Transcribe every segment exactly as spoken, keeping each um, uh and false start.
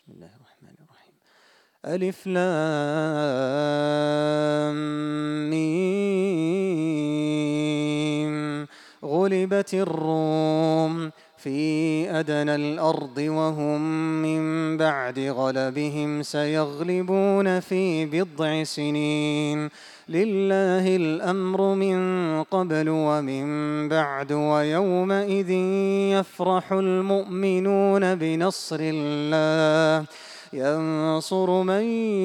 بسم الله الرحمن الرحيم. ألف لام ميم. غلبت الروم في أدنى الأرض وهم من بعد غلبهم سيغلبون في بضع سنين. لله الأمر من قبل ومن بعد ويومئذ يفرح المؤمنون بنصر الله ينصر من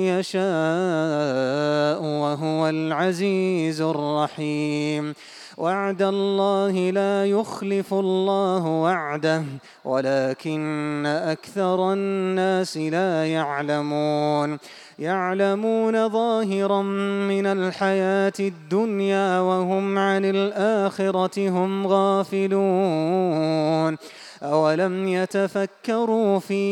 يشاء وهو العزيز الرحيم. وعد الله لا يخلف الله وعده ولكن أكثر الناس لا يعلمون. يعلمون ظاهرا من الحياة الدنيا وهم عن الآخرة هم غافلون. أولم يتفكروا في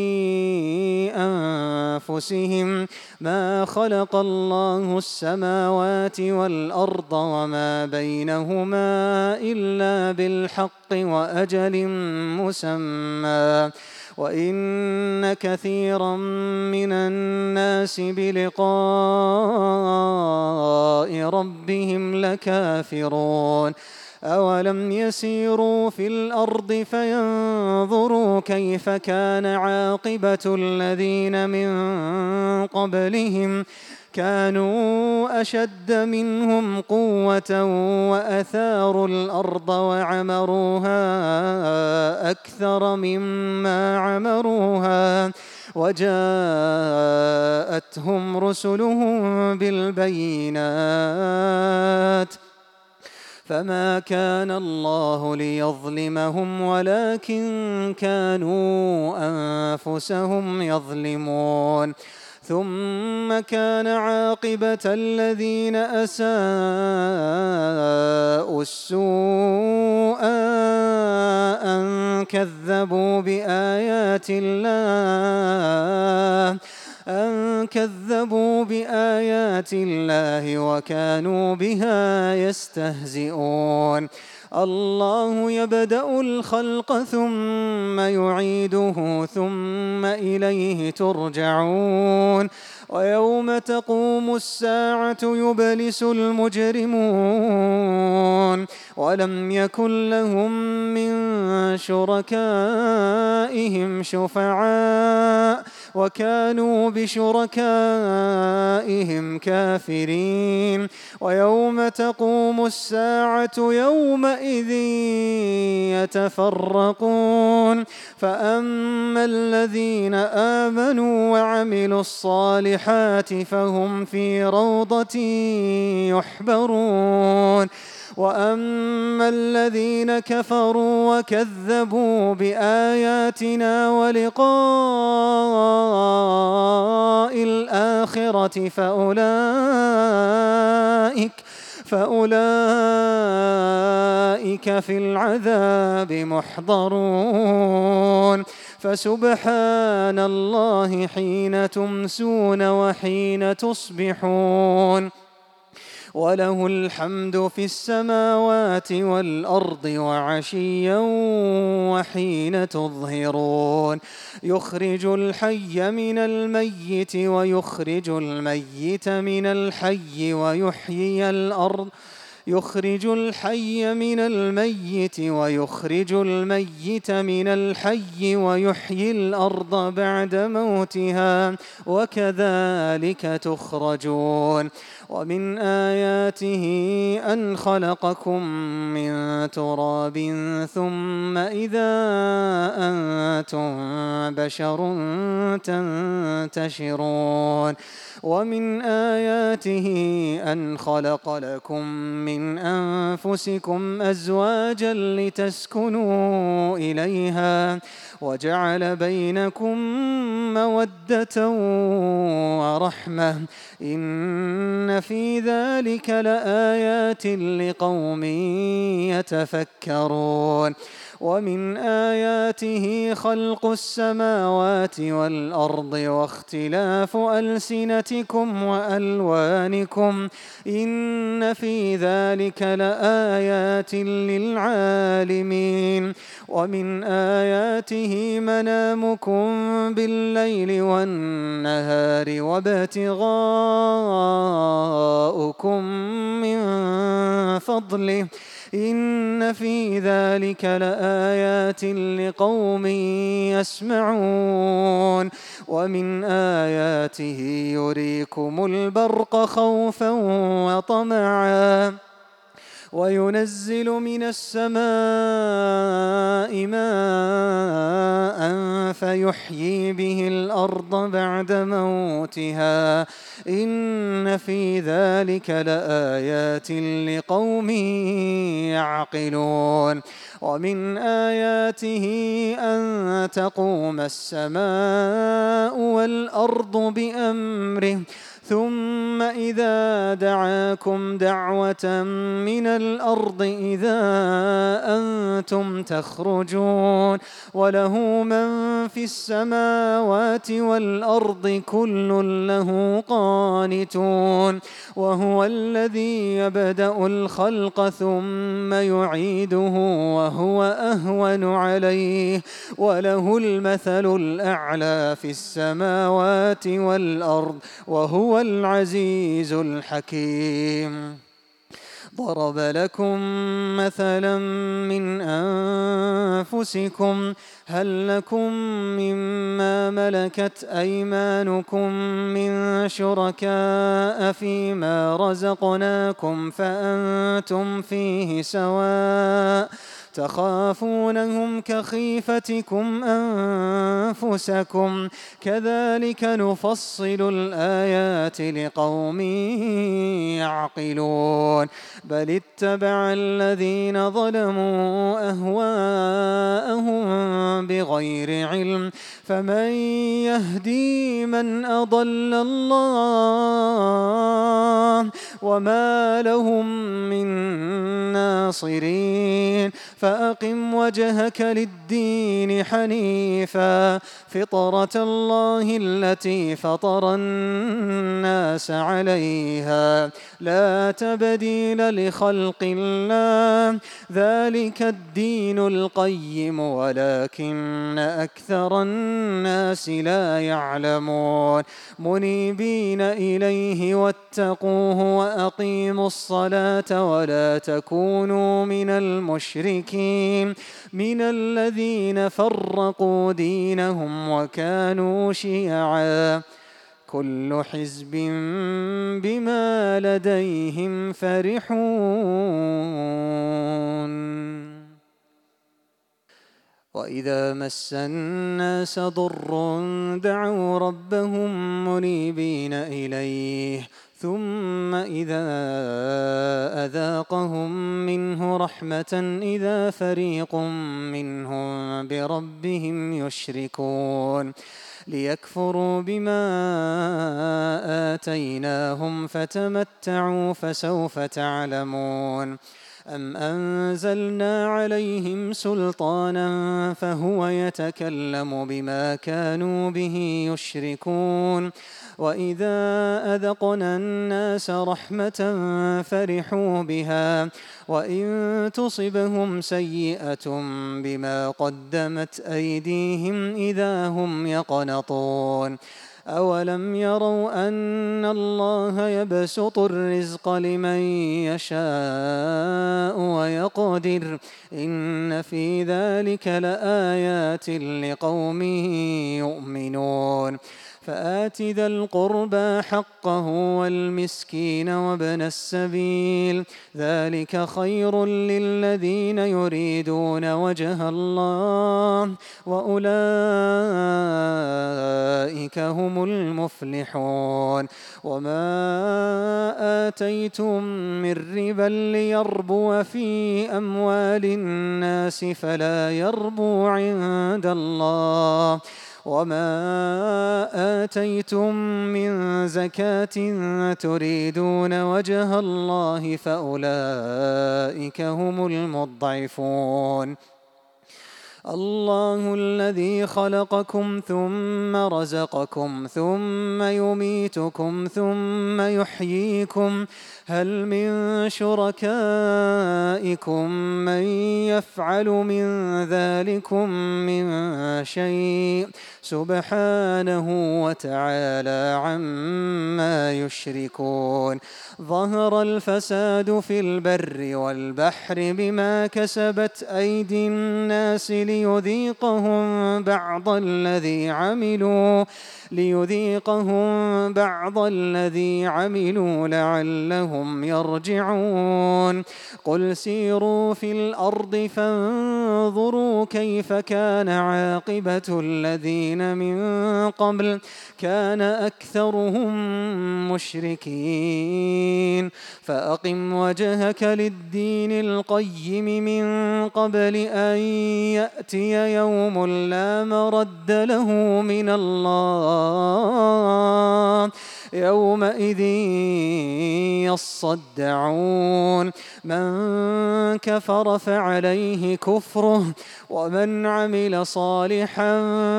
أنفسهم ما خلق الله السماوات والأرض وما بينهما إلا بالحق وأجل مسمى وإن كثيرا من الناس بلقاء ربهم لكافرون. أولم يسيروا في الأرض فينظروا كيف كان عاقبة الذين من قبلهم كانوا أشد منهم قوة وأثاروا الأرض وعمروها أكثر مما عمروها وجاءتهم رسلهم بالبينات فما كان الله ليظلمهم ولكن كانوا أنفسهم يظلمون. ثم كان عاقبة الذين أساءوا السوء أن كذبوا بآيات الله أن كذبوا بآيات الله وكانوا بها يستهزئون. الله يبدأ الخلق ثم يعيده ثم إليه ترجعون. ويوم تقوم الساعة يبلس المجرمون ولم يكن لهم من شركائهم شفعاء وكانوا بشركائهم كافرين. ويوم تقوم الساعة يومئذ يتفرقون فأما الذين آمنوا وعملوا الصالحات فهم في روضة يحبرون. وأما الذين كفروا وكذبوا بآياتنا ولقاء الآخرة فأولئك فأولئك في العذاب محضرون. فسبحان الله حين تمسون وحين تصبحون وله الحمد في السماوات والأرض وعشيا وحين تظهرون. يخرج الحي من الميت ويخرج الميت من الحي ويحيي الأرض يخرج الحي من الميت ويخرج الميت من الحي ويحيي الأرض بعد موتها وكذلك تخرجون. ومن آياته أن خلقكم من تراب ثم إذا أنتم بشر تنتشرون. ومن آياته أن خلق لكم من أنفسكم أزواجا لتسكنوا إليها وجعل بينكم مودة ورحمة إن في ذلك لآيات لقوم يتفكرون. ومن آياته خلق السماوات والأرض واختلاف ألسنتكم وألوانكم إن في ذلك لآيات للعالمين ومن آياته منامكم بالليل والنهار وابتغاؤكم من فضله إن في ذلك لآيات لقوم يسمعون ومن آياته يريكم البرق خوفا وطمعا وينزل من السماء ماء فيحيي به الأرض بعد موتها إن في ذلك لآيات لقوم يعقلون ومن آياته أن تقوم السماء والأرض بأمره ثم إذا دعاكم دعوة من الأرض إذا أنتم تخرجون وله من في السماوات والأرض كل له قانتون وهو الذي يبدأ الخلق ثم يعيده وهو أهون عليه وله المثل الأعلى في السماوات والأرض وهو العزيز الحكيم ضرب لكم مثلا من أنفسكم هل لكم مما ملكت أيمانكم من شركاء فيما رزقناكم فأنتم فيه سواء تخافونهم كخيفتكم أنفسكم كذلك نفصل الآيات لقوم يعقلون بل اتبع الذين ظلموا أهواءهم بغير علم فمن يهدي من أضل الله وما لهم من ناصرين فأقم وجهك للدين حنيفا فطرة الله التي فطر الناس عليها لا تبديل لخلق الله ذلك الدين القيم ولكن أكثر الناس لا يعلمون منيبين إليه واتقوه وأقيموا الصلاة ولا تكونوا من المشركين من الذين فرقوا دينهم وكانوا شيعا كل حزب بما لديهم فرحون وإذا مس الناس ضر دعوا ربهم منيبين إليه ثم إذا أذاقهم منه رحمة إذا فريق منهم بربهم يشركون ليكفروا بما آتيناهم فتمتعوا فسوف تعلمون أم أنزلنا عليهم سلطانا فهو يتكلم بما كانوا به يشركون وإذا أذقنا الناس رحمة فرحوا بها وإن تصبهم سيئة بما قدمت أيديهم إذا هم يقنطون أولم يروا أن الله يبسط الرزق لمن يشاء ويقدر إن في ذلك لآيات لقوم يؤمنون فآت ذا القربى حقه والمسكين وابن السبيل ذلك خير للذين يريدون وجه الله وأولئك هم المفلحون وما آتيتم من ربا ليربو في أموال الناس فلا يربو عند الله وما آتيتم من زكاة تريدون وجه الله فأولئك هم المضعفون الله الذي خلقكم ثم رزقكم ثم يميتكم ثم يحييكم هل من شركائكم من يفعل من ذلكم من شيء سبحانه وتعالى عما يشركون ظهر الفساد في البر والبحر بما كسبت أيدي الناس ليذيقهم بعض الذي عملوا ليذيقهم بعض الذي عملوا لعلهم يرجعون قل سيروا في الأرض فانظروا كيف كان عاقبة الذين من قبل كان أكثرهم مشركين فأقم وجهك للدين القيم من قبل أن يأتي يوم لا مرد له من الله يومئذ يصدعون من كفر فعليه كفره ومن عمل صالحا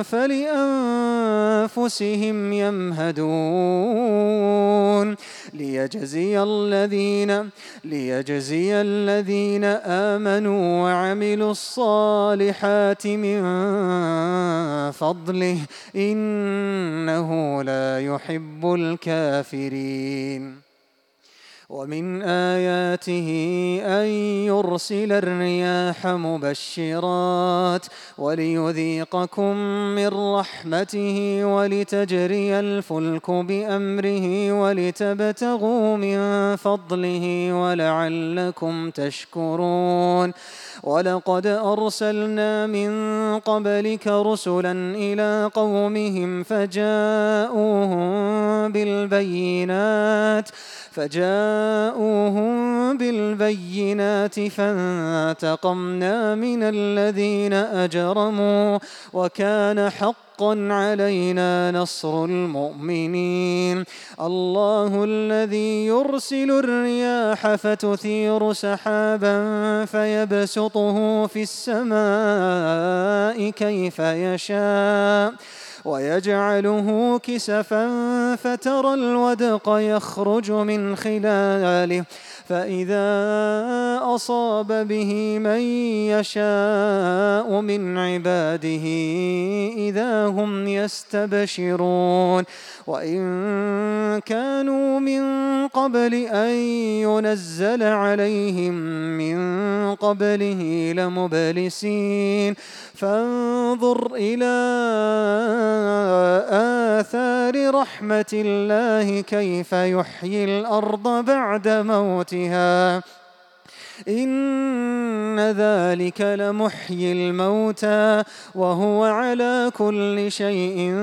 فلأنفسهم يمهدون ليجزي الذين ليجزي الذين آمنوا وعملوا الصالحات من فضله إنه لا يحب الكافرين ومن آياته أن يرسل الرياح مبشرات وليذيقكم من رحمته ولتجري الفلك بأمره ولتبتغوا من فضله ولعلكم تشكرون ولقد أرسلنا من قبلك رسلا إلى قومهم فجاءوهم بالبينات فجاءوهم بالبينات فانتقمنا من الذين أجرموا وكان حقا علينا نصر المؤمنين الله الذي يرسل الرياح فتثير سحابا فيبسطه في السماء كيف يشاء ويجعله كسفا فترى الودق يخرج من خلاله فإذا أصاب به من يشاء من عباده إذا هم يستبشرون وإن كانوا من قبل أن ينزل عليهم من قبله لمبلسين فانظر إلى آثار رحمة الله كيف يحيي الأرض بعد موتها إن ذلك لمحيي الموتى وهو على كل شيء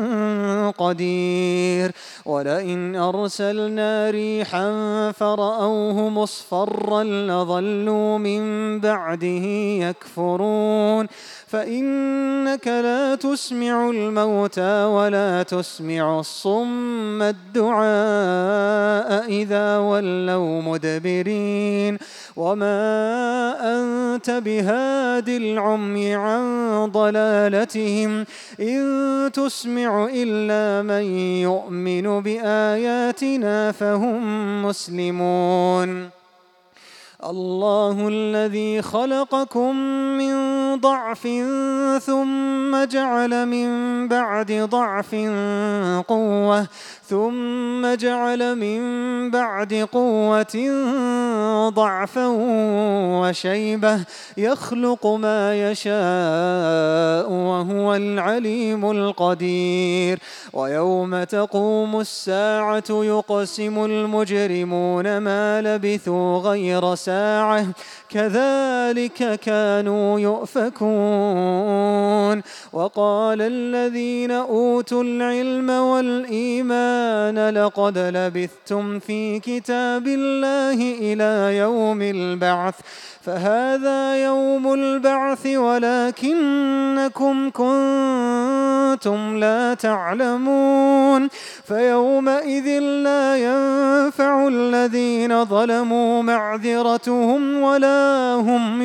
قدير ولئن أرسلنا ريحا فرأوه مصفرا لظلوا من بعده يكفرون فإنك لا تسمع الموتى ولا تسمع الصم الدعاء إذا ولوا مدبرين وما أنت بهاد العمي عن ضلالتهم إن تسمع إلا من يؤمن بآياتنا فهم مسلمون الله الذي خلقكم من ضعف ثم جعل من بعد ضعف قوة ثم جعل من بعد قوة ضعفا وشيبة يخلق ما يشاء وهو العليم القدير ويوم تقوم الساعة يقسم المجرمون ما لبثوا غير ساعة كذلك كانوا يؤفكون وقال الذين أوتوا العلم والإيمان لقد لبثتم في كتاب الله إلى يوم البعث فهذا يوم البعث ولكنكم كنتم لا تعلمون فيومئذ لا ينفع الذين ظلموا معذرتهم أطعتهم ولا هم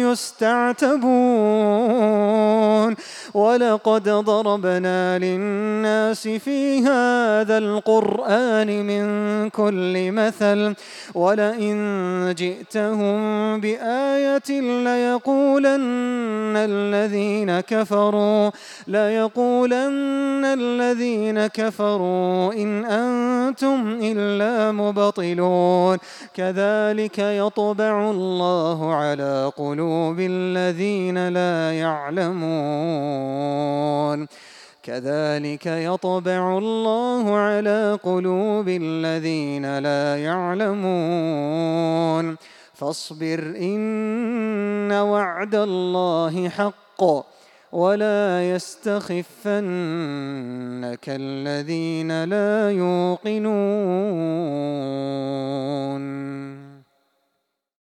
يستعتبون ولقد ضربنا للناس في هذا القرآن من كل مثل ولئن جئتهم بآية ليقولن الذين كفروا ليقولن الذين كفروا إن أنتم إلا مبطلون كذلك يطبع الله على قلوب الذين لا يعلمون كذلك يطبع الله على قلوب الذين لا يعلمون فاصبر إن وعد الله حق ولا يستخفنك الذين لا يوقنون.